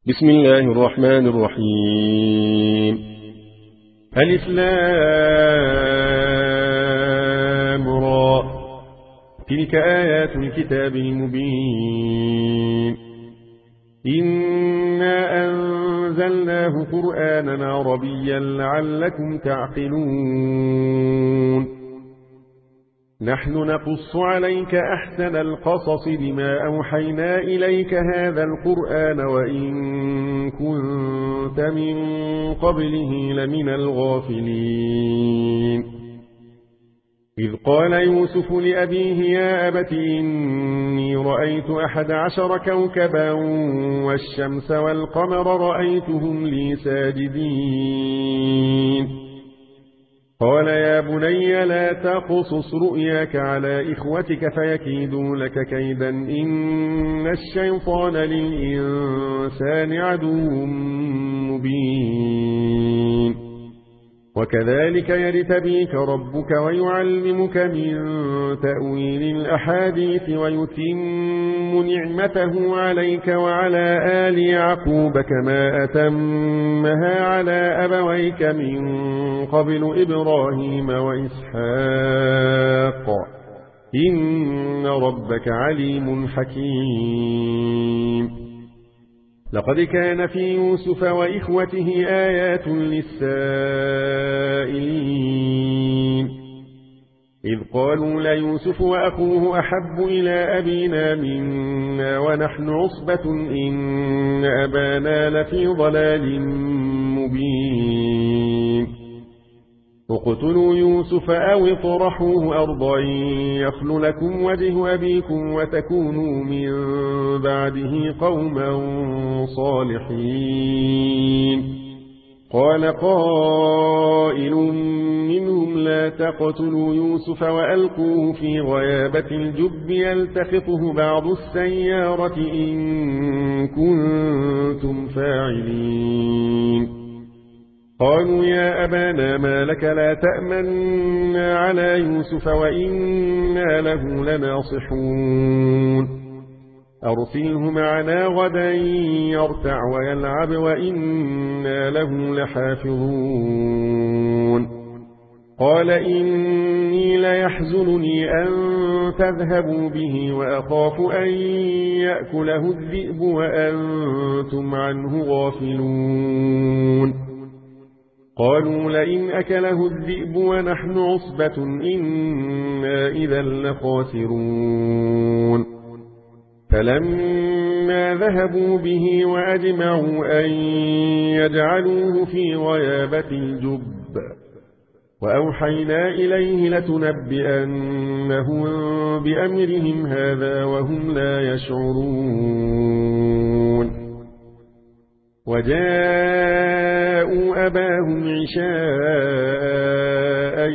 بسم الله الرحمن الرحيم. ألف لام را. تلك آيات الكتاب المبين. إنا أنزلناه قرآنا عربيا لعلكم تعقلون. نحن نقص عليك أحسن القصص بما أوحينا إليك هذا القرآن وإن كنت من قبله لمن الغافلين. إذ قال يوسف لأبيه يا أبت إني رأيت 11 كوكبا والشمس والقمر رأيتهم لي ساجدين. قال يا بني لا تقصص رؤياك على إخوتك فيكيدوا لك كيدا إن الشيطان للإنسان عدو مبين. وكذلك يرتبيك ربك ويعلمك من تأويل الأحاديث ويتم نعمته عليك وعلى آل يعقوب كما أتمها على أبويك من قبل إبراهيم وإسحاق إن ربك عليم حكيم. لقد كان في يوسف وإخوته آيات للسائلين إذ قالوا ليوسف وأخوه أحب إلى أبينا منا ونحن عصبة إن أبانا لفي ضلال مبين. اقتلوا يوسف أو اطرحوه أرضا يخل لكم وجه أبيكم وتكونوا من بعده قوما صالحين. قال قائل منهم لا تقتلوا يوسف وألقوه في غيابة الجب يلتقطه بعض السيارة إن كنتم فاعلين. قالوا يا أبانا ما لك لا تأمنا على يوسف وإنا له لناصحون. أرسله معنا غدا يرتع ويلعب وإنا له لحافظون. قال إني ليحزنني أن تذهبوا به وأخاف أن يأكله الذئب وأنتم عنه غافلون. قالوا لئن أكله الذئب ونحن عصبة إنا إذا لخاسرون. فلما ذهبوا به وأجمعوا أن يجعلوه في غيابة الجب وأوحينا إليه لتنبئنهم بأمرهم هذا وهم لا يشعرون. وجاءوا أباهم عشاء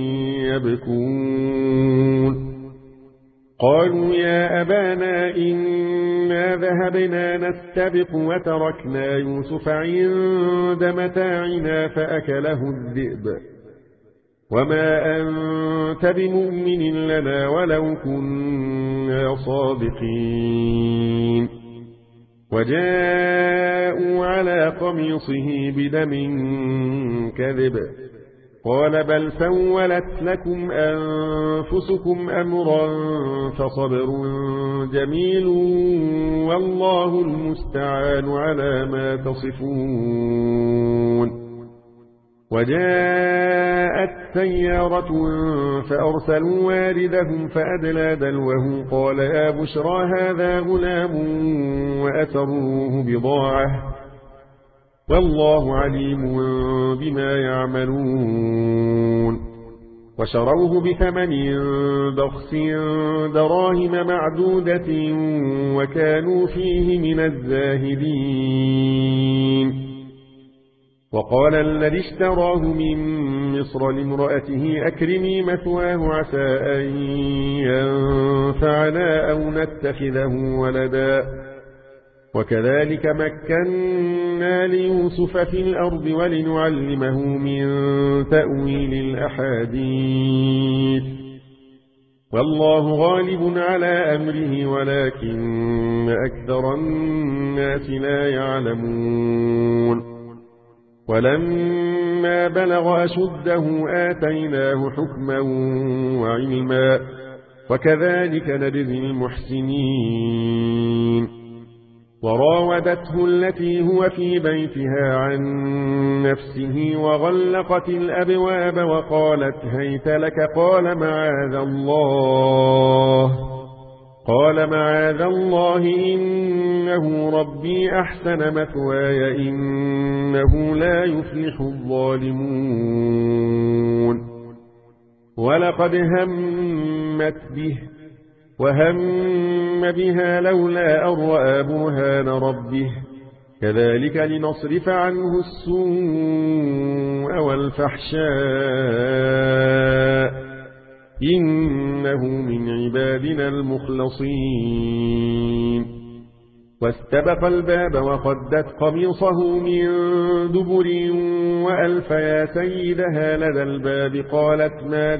يبكون. قالوا يا أبانا إنا ذهبنا نستبق وتركنا يوسف عند متاعنا فأكله الذئب وما أنت بمؤمن لنا ولو كنا صادقين. وجاءوا على قميصه بدم كذب قال بل سولت لكم أنفسكم أمرا فصبر جميل والله المستعان على ما تصفون. وجاءت سيارة فأرسلوا واردهم فأدلى دلوه قال يا بشرى هذا غلام وأسروه بضاعة والله عليم بما يعملون. وشروه بثمن بخس دراهم معدودة وكانوا فيه من الزاهدين. وقال الذي اشتراه من مصر لامرأته أكرمي مثواه عسى أن ينفعنا أو نتخذه ولدا. وكذلك مكنا ليوسف في الأرض ولنعلمه من تأويل الأحاديث والله غالب على أمره ولكن أكثر الناس لا يعلمون ولما بلغ أشده آتيناه حكما وعلما وكذلك نجزي المحسنين وراودته التي هو في بيتها عن نفسه وغلقت الأبواب وقالت هيت لك قال معاذ الله إنه ربي أحسن مثواي إنه لا يفلح الظالمون ولقد همت به وهم بها لولا أن رأى برهان ربه كذلك لنصرف عنه السوء والفحشاء إنه من عبادنا المخلصين واستبق الباب وقدت قميصه من دبر وألف يا سيدها لدى الباب قالت ما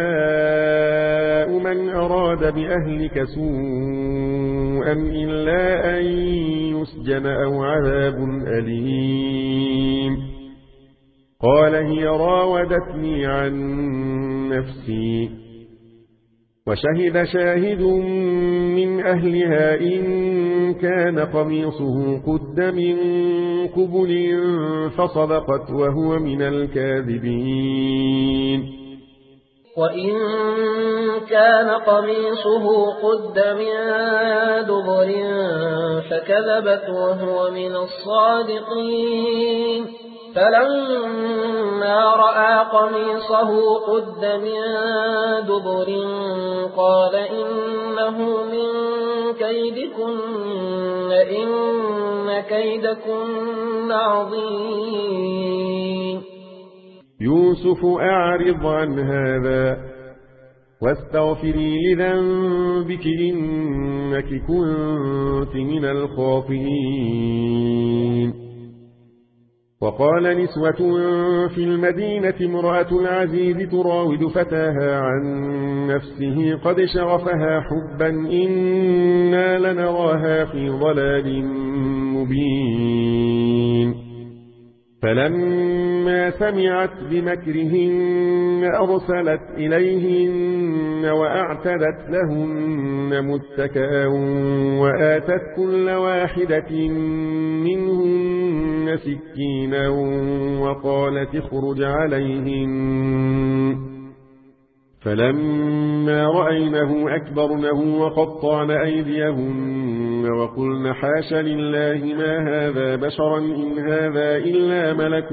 جزاء من أراد بأهلك سوءا إلا أن يسجن أو عذاب أليم قال هي راودتني عن نفسي وشهد شاهد من أهلها إن كان قميصه قد من قبل فصدقت وهو من الكاذبين وإن كان قميصه قد من دبر فكذبت وهو من الصادقين فلما رأى قميصه قد من دبر قال إنه من كيدكن إن كيدكن عظيم يوسف أعرض عن هذا واستغفري لذنبك إنك كنت من الخاطئين وقال نسوة في المدينة امرأة العزيز تراود فتاها عن نفسه قد شغفها حبا إنا لنراها في ضلال مبين فلما سمعت بمكرهن أرسلت إليهن وأعتدت لهن متكئا وآتت كل واحدة منهن سكينا وقالت اخرج عليهن فلما رأينه أكبرنه وقطعن أيديهن وقلن حاش لله ما هذا بشرا إن هذا إلا ملك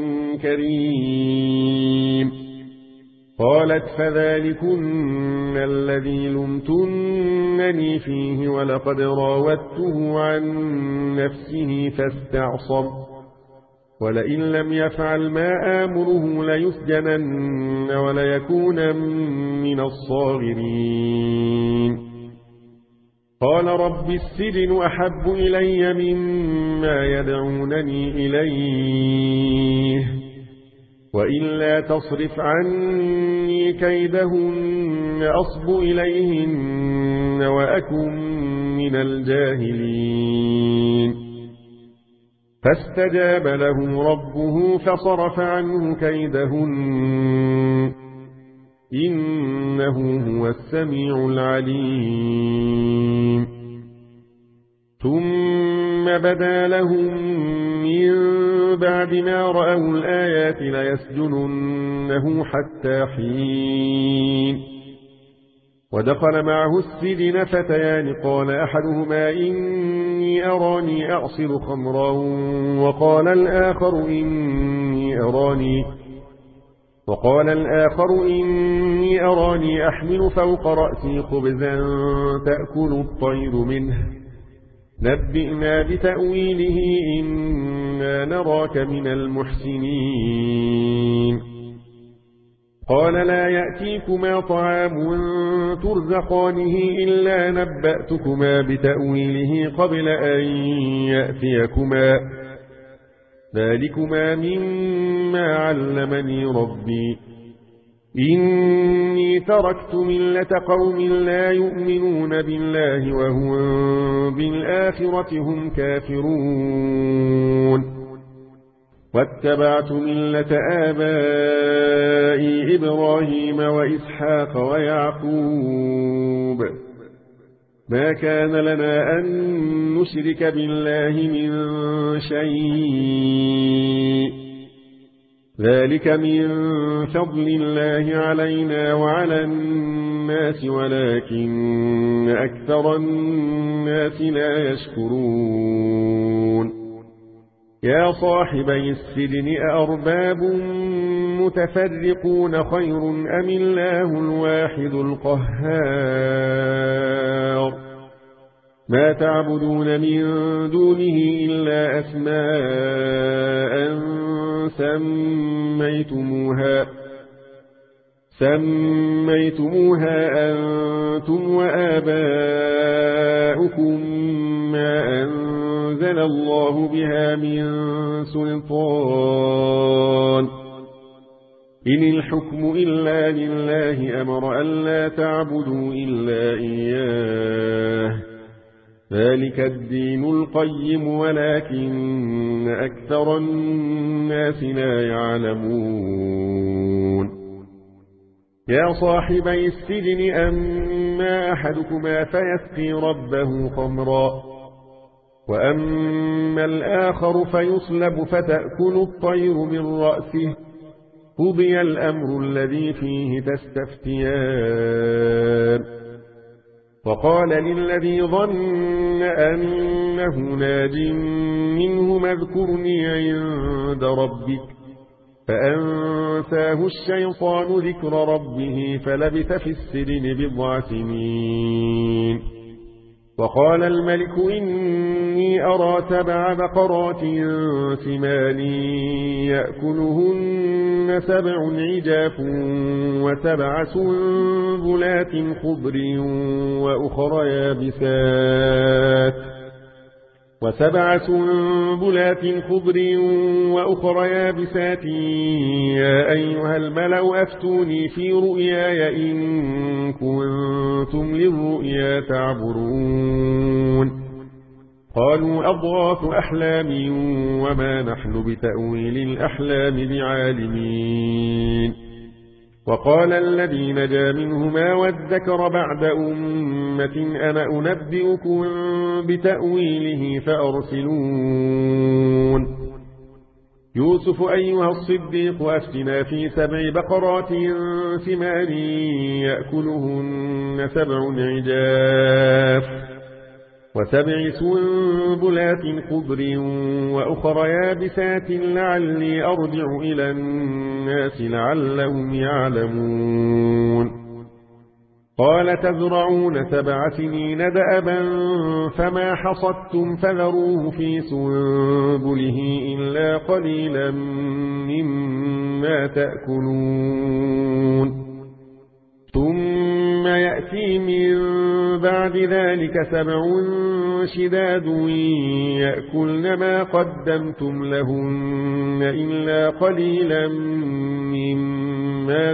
كريم قالت فذلكن الذي لمتنني فيه ولقد راودته عن نفسه فاستعصم ولئن لم يفعل ما آمره ليسجنن وليكون من الصاغرين قال رب السجن أحب إلي مما يدعونني إليه وإلا تصرف عني كيدهن أصب إليهن وأكن من الجاهلين فاستجاب له ربه فصرف عنه كيدهن إنه هو السميع العليم ثم بدا لهم من بعد ما رأوا الآيات ليسجننه حتى حين ودخل معه السجن فتيان قال أحدهما إني أراني أعصر خمرا وقال الآخر إني أراني أحمل فوق رأسي خبزا تأكل الطير منه نبئنا بتأويله إنا نراك من المحسنين قال لا يأتيكما طعام ترزقانه إلا نبأتكما بتأويله قبل أن يأتيكما ذلكما مما علمني ربي إني تركت ملة قوم لا يؤمنون بالله وهم بالآخرة هم كافرون واتبعت ملة آبائي إبراهيم وإسحاق ويعقوب ما كان لنا أن نشرك بالله من شيء ذلك من فضل الله علينا وعلى الناس ولكن أكثر الناس لا يشكرون يا صاحبي السجن أأرباب متفرقون خير أم الله الواحد القهار ما تعبدون من دونه إلا أسماء سميتموها أنتم وآباؤكم ما أنزل الله بها من سلطان إن الحكم إلا لله أمر ألا تعبدوا إلا إياه ذلك الدين القيم ولكن أكثر الناس لا يعلمون يا صاحبي السجن أما أحدكما فيسقي ربه خمرا وأما الآخر فيصلب فتأكل الطير من رأسه قضي الأمر الذي فيه تستفتيان وقال للذي ظن أنه ناج منه اذكرني عند ربك فأنساه الشيطان ذكر ربه فلبث في السجن بضع سنين وقال الملك إني أرى 7 بقرات سمان يأكلهن 7 عجاف و7 سنبلات خضر وأخر يابسات يا أيها الملأ أفتوني في رؤياي إن كنتم للرؤيا تعبرون قالوا أضغاث أحلام وما نحن بتأويل الأحلام بعالمين وقال الذي نجا منهما وادكر بعد أمة أنا أنبئكم بتأويله فأرسلون يوسف أيها الصديق أفتنا في 7 بقرات سمان يأكلهن 7 عجاف و7 سنبلات خضر وأخر يابسات لعلي أرجع إلى الناس لعلهم يعلمون قال تزرعون 7 سنين دأبا فما حصدتم فذروه في سنبله إلا قليلا مما تأكلون ثم يأتي من بعد ذلك 7 شداد يأكلن ما قدمتم لهن إلا قليلا مما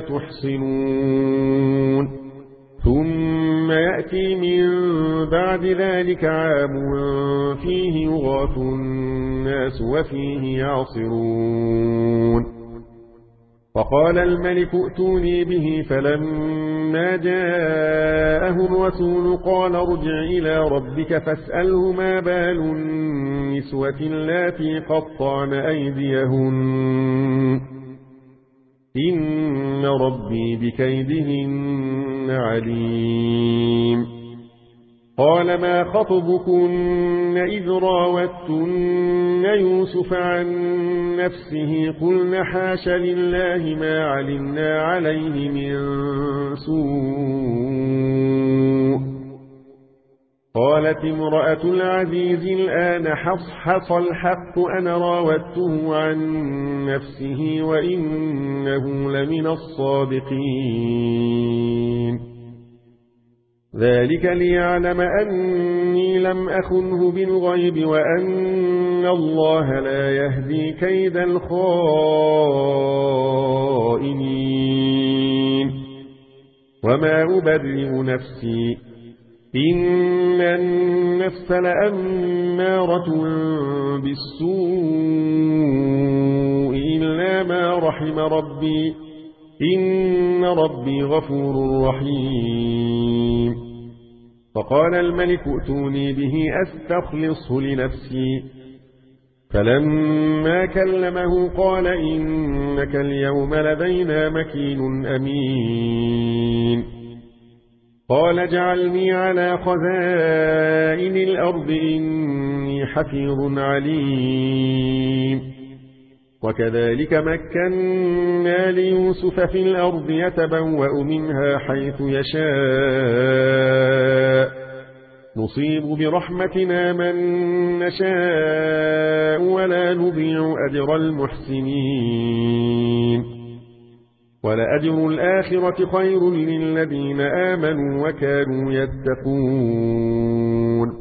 تحصنون ثم يأتي من بعد ذلك عام فيه يغاث الناس وفيه يعصرون فقال الملك ائتوني به فلما جاءه الرسول قال ارجع إلى ربك فاسأله ما بال النسوة اللاتي قطعن أيديهن إن ربي بكيدهن عليم قال ما خطبكن إذ راوتن يوسف عن نفسه قلن حاش لله ما علمنا عليه من سوء قالت امرأة العزيز الآن حصحص الحق أنا راودته عن نفسه وإنه لمن الصادقين ذلك ليعلم أني لم أخنه بالغيب وأن الله لا يهدي كيد الخائنين وما أبرئ نفسي إن النفس لأمارة بالسوء إلا ما رحم ربي إن ربي غفور رحيم. فقال الملك ائتوني به أستخلصه لنفسي. فلما كلمه قال إنك اليوم لدينا مكين أمين. قال اجعلني على خزائن الأرض إني حفيظ عليم. وكذلك مكنا ليوسف في الأرض يتبوأ منها حيث يشاء نصيب برحمتنا من نشاء ولا نضيع أجر المحسنين. ولأجر الآخرة خير للذين آمنوا وكانوا يتقون.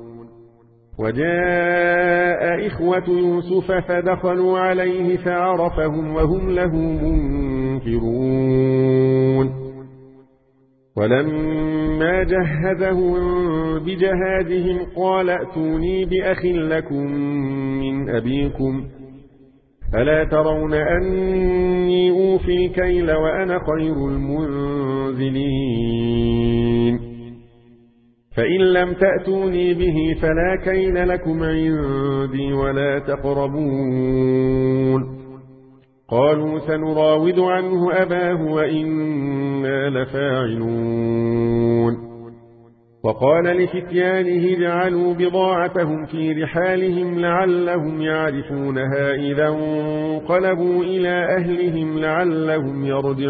وجاء إخوة يوسف فدخلوا عليه فعرفهم وهم له منكرون. ولما جهزهم بجهازهم قال ائتوني بأخ لكم من أبيكم ألا ترون أني أوفي الكيل وأنا خير المنزلين. فإن لم تأتوني به فلا كيل لكم عندي ولا تقربون. قالوا سنراود عنه أباه وإنا لفاعلون. وقال لفتيانه اجعلوا بضاعتهم في رحالهم لعلهم يعرفونها إذا انقلبوا إلى أهلهم لعلهم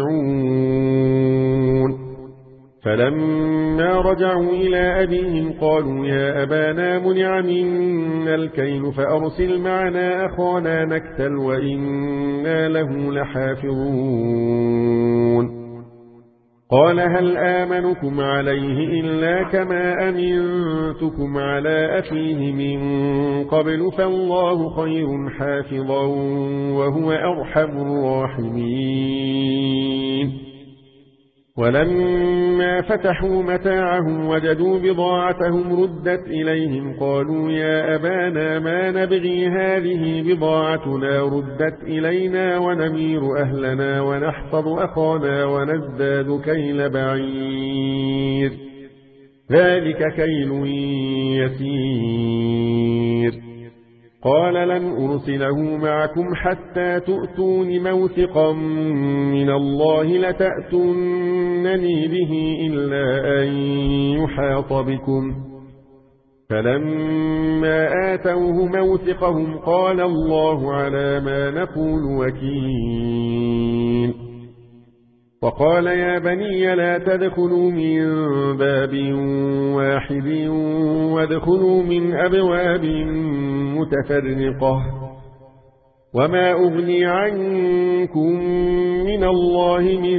يرجعون. فلما رجعوا إلى أبيهم قالوا يا أبانا منع منا الكيل فأرسل معنا أخانا نكتل وإنا له لحافظون. قال هل آمنكم عليه إلا كما أمنتكم على أخيه من قبل فالله خير حافظا وهو أرحم الراحمين. ولما فتحوا متاعهم وجدوا بضاعتهم ردت إليهم قالوا يا أبانا ما نبغي هذه بضاعتنا ردت إلينا ونمير أهلنا ونحفظ أخانا ونزداد كيل بعير ذلك كيل يسير. قال لن أرسله معكم حتى تؤتون موثقا من الله لتأتونني به إلا أن يحاط بكم. فلما آتوه موثقهم قال الله على ما نقول وكيل. وقال يا بني لا تدخلوا من باب واحد وادخلوا من أبواب متفرقة وما أغني عنكم من الله من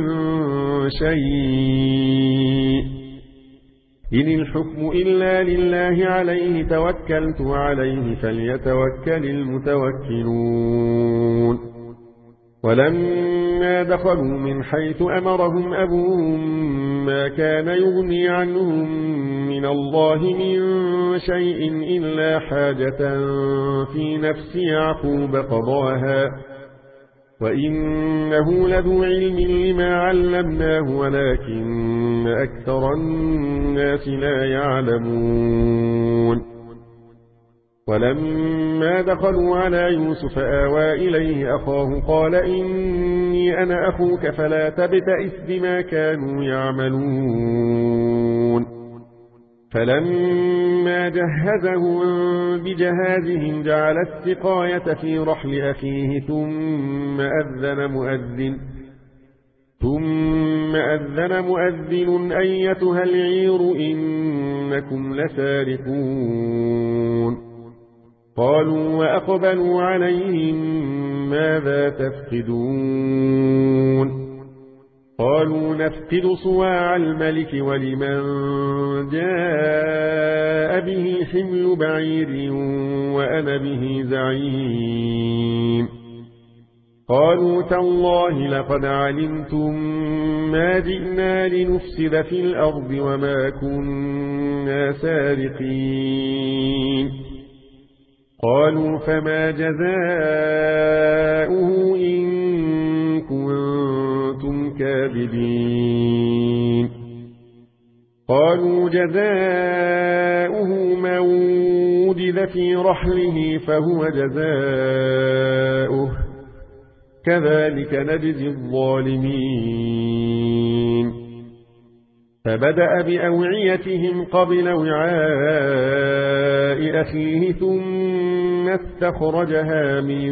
شيء إن الحكم إلا لله عليه توكلت عليه فليتوكل المتوكلون. ولما دخلوا من حيث أمرهم أبوهم ما كان يغني عنهم من الله من شيء إلا حاجة في نفس يعقوب قضاها وإنه لذو علم لما علمناه ولكن أكثر الناس لا يعلمون. ولما دخلوا على يوسف آوى إليه أخاه قال إني أنا أخوك فلا تبتئس بما كانوا يعملون. فلما جهزهم بجهازهم جعل السقاية في رحل أخيه ثم أذن مؤذن أيتها العير إنكم لسارقون. قالوا وأقبلوا عليهم ماذا تفقدون. قالوا نفقد صواع الملك ولمن جاء به حمل بعير وأنا به زعيم. قالوا تالله لقد علمتم ما جئنا لنفسد في الأرض وما كنا سارقين قالوا فما جزاؤه إن كنتم كاذبين قالوا جزاؤه من وجد في رحله فهو جزاؤه كذلك نجزي الظالمين فبدأ بأوعيتهم قبل وعاء أخيه ثم استخرجها من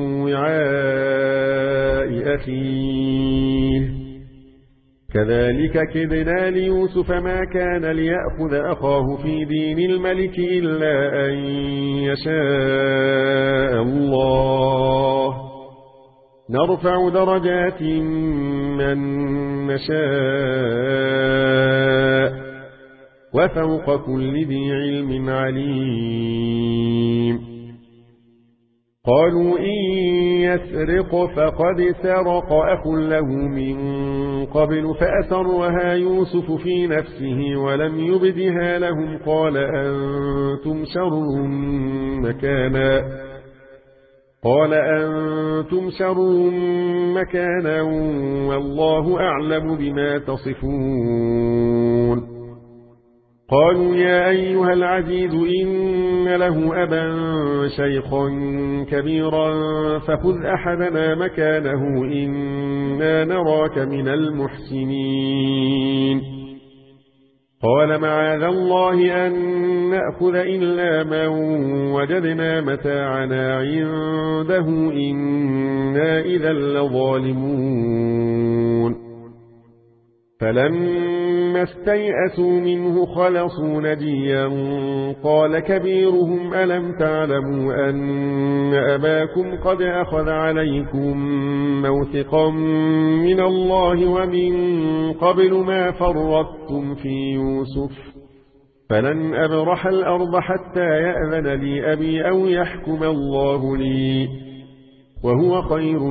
وعاء أخيه كذلك كدنا ليوسف ما كان ليأخذ أخاه في دين الملك إلا أن يشاء الله نرفع درجات من نشاء وفوق كل ذي علم عليم قالوا إن يسرق فقد سرق أخ له من قبل فأسرها يوسف في نفسه ولم يبدها لهم قال أنتم شر مكانا والله أعلم بما تصفون قالوا يا أيها العزيز إن له أبا شيخا كبيرا فخذ أحدنا مكانه إنا نراك من المحسنين قال معاذ الله أن نأخذ إلا من وجدنا متاعنا عنده إنا إذا لظالمون فلما استيئسوا منه خلصوا نجيا قال كبيرهم ألم تعلموا أن أباكم قد أخذ عليكم موثقا من الله ومن قبل ما فرطتم في يوسف فلن أبرح الأرض حتى يأذن لي أبي أو يحكم الله لي وهو خير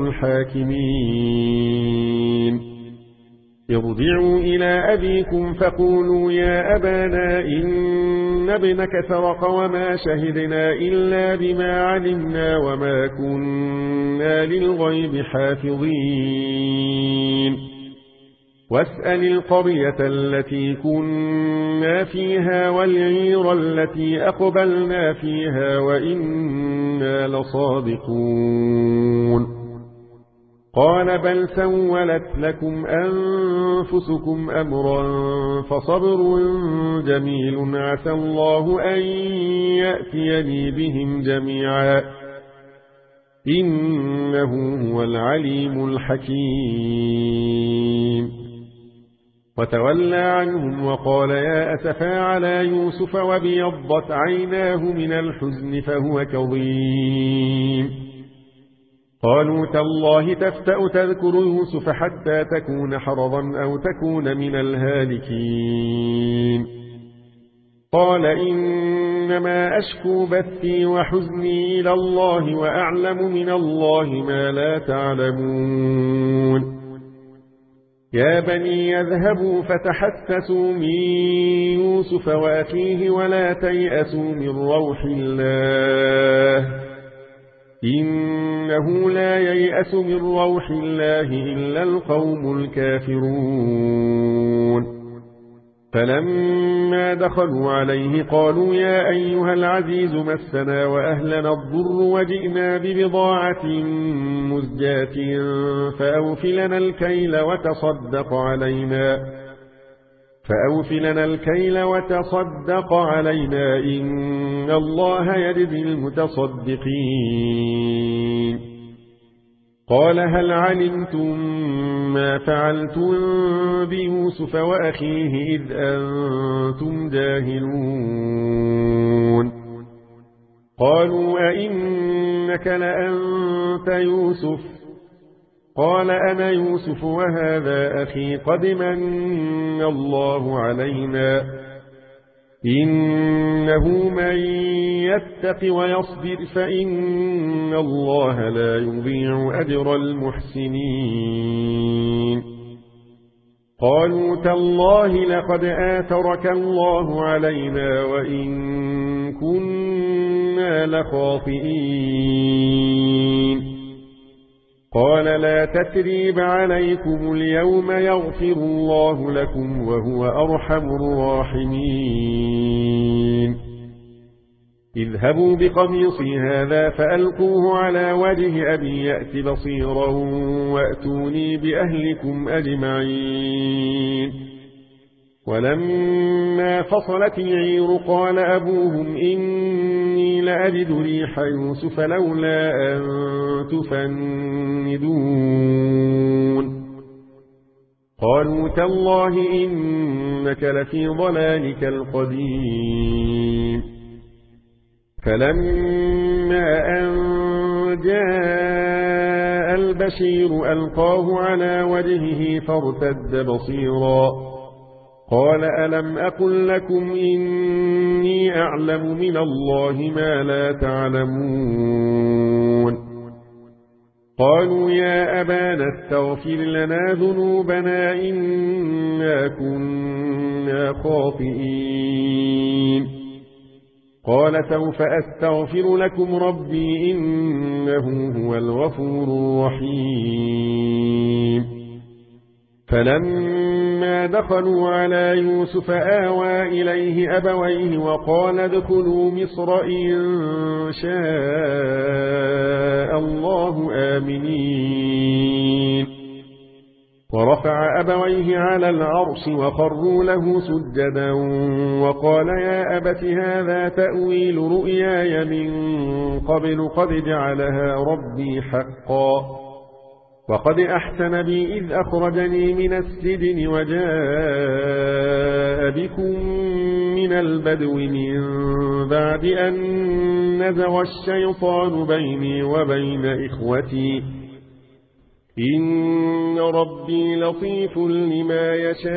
الحاكمين ارجعوا إلى أبيكم فقولوا يا أبانا إن ابنك سرق وما شهدنا إلا بما علمنا وما كنا للغيب حافظين واسأل القرية التي كنا فيها والعير التي أقبلنا فيها وإنا لصادقون قال بل سولت لكم أنفسكم أمرا فصبر جميل عسى الله أن يأتيني بهم جميعا إنه هو العليم الحكيم وتولى عنهم وقال يا أسفا على يوسف وابيضت عيناه من الحزن فهو كظيم قالوا تالله تفتأ تذكر يوسف حتى تكون حرضا أو تكون من الهالكين قال إنما أشكو بثي وحزني إلى الله وأعلم من الله ما لا تعلمون يا بني يذهبوا فتحسسوا من يوسف وأخيه ولا تيأسوا من روح الله إنه لا ييأس من روح الله إلا القوم الكافرون فلما دخلوا عليه قالوا يا أيها العزيز مسنا وأهلنا الضر وجئنا ببضاعة مزجاة فأوفلنا الكيل وتصدق علينا إن الله يجزي المتصدقين قال هل علمتم ما فعلتم بيوسف وأخيه إذ أنتم جاهلون قالوا أئنك لأنت يوسف قال أنا يوسف وهذا أخي قد من الله علينا إنه من يتق ويصبر فإن الله لا يضيع أجر المحسنين قالوا تالله لقد آثرك الله علينا وإن كنا لخاطئين قال لا تثريب عليكم اليوم يغفر الله لكم وهو أرحم الراحمين اذهبوا بقميصي هذا فألقوه على وجه أبي يأت بصيرا وأتوني بأهلكم أجمعين ولما فصلت العير قال أبوهم إني لأجد ريح يوسف لولا أن تفندون قالوا تالله إنك لفي ضلالك القديم فلما أن جاء البشير ألقاه على وجهه فارتد بصيرا قال ألم أقل لكم إني أعلم من الله ما لا تعلمون قالوا يا أبانا استغفر لنا ذنوبنا إنا كنا خاطئين قال سوف أستغفر لكم ربي إنه هو الغفور الرحيم فلما دخلوا على يوسف آوى إليه أبويه وقال ادخلوا مصر إن شاء الله آمنين ورفع أبويه على العرش وخروا له سجدا وقال يا أبت هذا تأويل رؤياي من قبل قد جعلها ربي حقا وقد أحسن بي إذ أخرجني من السجن وجاء بكم من البدو من بعد أن نزغ الشيطان بيني وبين إخوتي إن ربي لطيف لما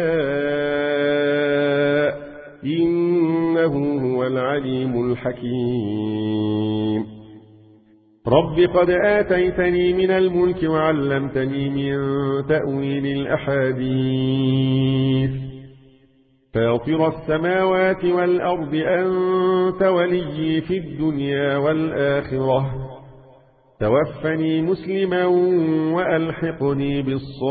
يشاء إنه هو العليم الحكيم رب قد آتيتني من الملك وعلمتني من تأويل الأحاديث فاطر السماوات والأرض أنت ولي في الدنيا والآخرة توفني مسلما وألحقني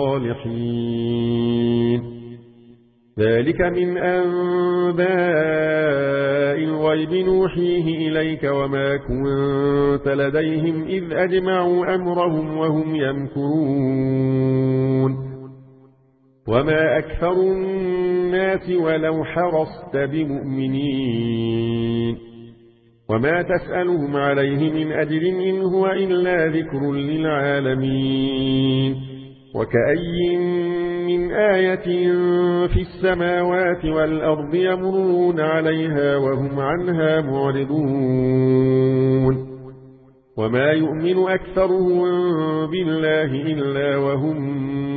بالصالحين ذلك من أنباء الغيب نوحيه إليك وما كنت لديهم إذ أجمعوا أمرهم وهم يمكرون وما أكثر الناس ولو حرصت بمؤمنين وما تسألهم عليه من أجر إن هو إلا ذكر للعالمين وكأي من آية في السماوات والأرض يمرون عليها وهم عنها معرضون وما يؤمن أكثرهم بالله إلا وهم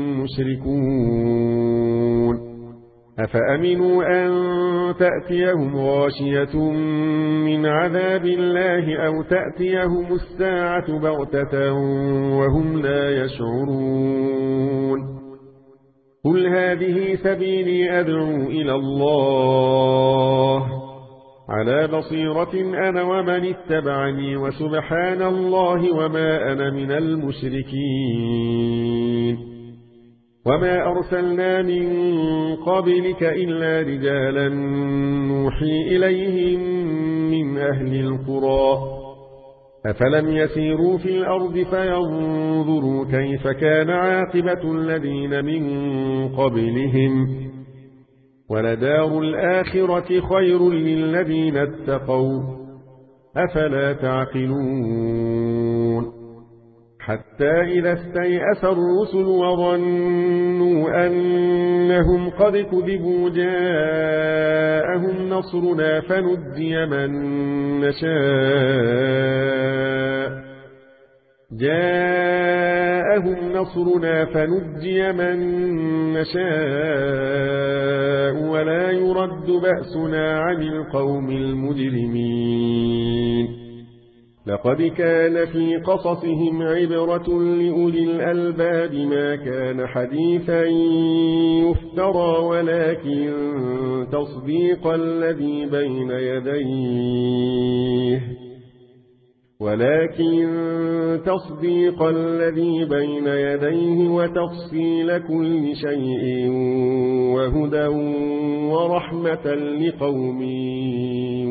مشركون أفأمنوا أن تأتيهم غاشية من عذاب الله أو تأتيهم الساعة بغتة وهم لا يشعرون قل هذه سبيلي أدعو إلى الله على بصيرة أنا ومن اتبعني وسبحان الله وما أنا من المشركين وما أرسلنا من قبلك إلا رجالا نوحي إليهم من أهل القرى أفلم يسيروا في الأرض فينظروا كيف كان عاقبة الذين من قبلهم ولدار الآخرة خير للذين اتقوا أفلا تعقلون حتى إذا استيأس الرسل وظنوا أنهم قد كذبوا جاءهم نصرنا فنجي من نشاء جاءهم نصرنا فنجي من نشاء ولا يرد بأسنا عن القوم المجرمين لقد كان في قصصهم عبرة لأولي الألباب ما كان حديثا يفترى ولكن تصديق الذي بين يديه وتفصيل كل شيء وهدى ورحمة لقوم